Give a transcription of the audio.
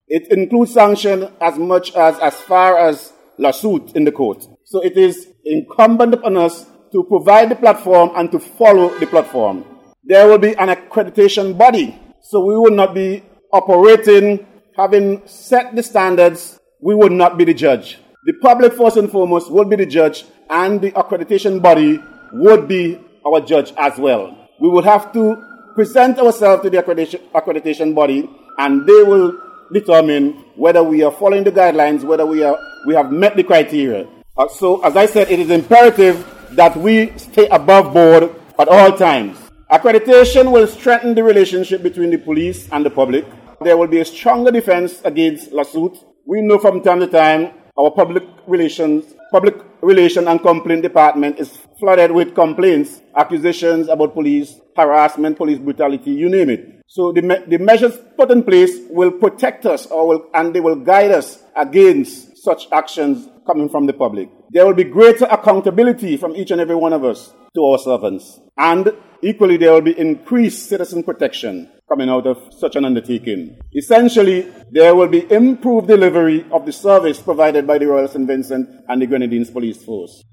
It includes sanction as far as lawsuit in the court. So it is incumbent upon us to provide the platform and to follow the platform. There will be an accreditation body, so we will not be operating, having set the standards, we will not be the judge. The public, first and foremost, will be the judge, and the accreditation body would be our judge as well. We will have to present ourselves to the accreditation body, and they will determine whether we are following the guidelines, whether we have met the criteria. So, as I said, it is imperative that we stay above board at all times. Accreditation will strengthen the relationship between the police and the public. There will be a stronger defense against lawsuit. We know from time to time our public relation and complaint department is flooded with complaints, accusations about police harassment, police brutality, you name it. So the measures put in place will protect us and they will guide us against such actions coming from the public. There will be greater accountability from each and every one of us to our servants. And equally, there will be increased citizen protection coming out of such an undertaking. Essentially, there will be improved delivery of the service provided by the Royal St. Vincent and the Grenadines Police Force.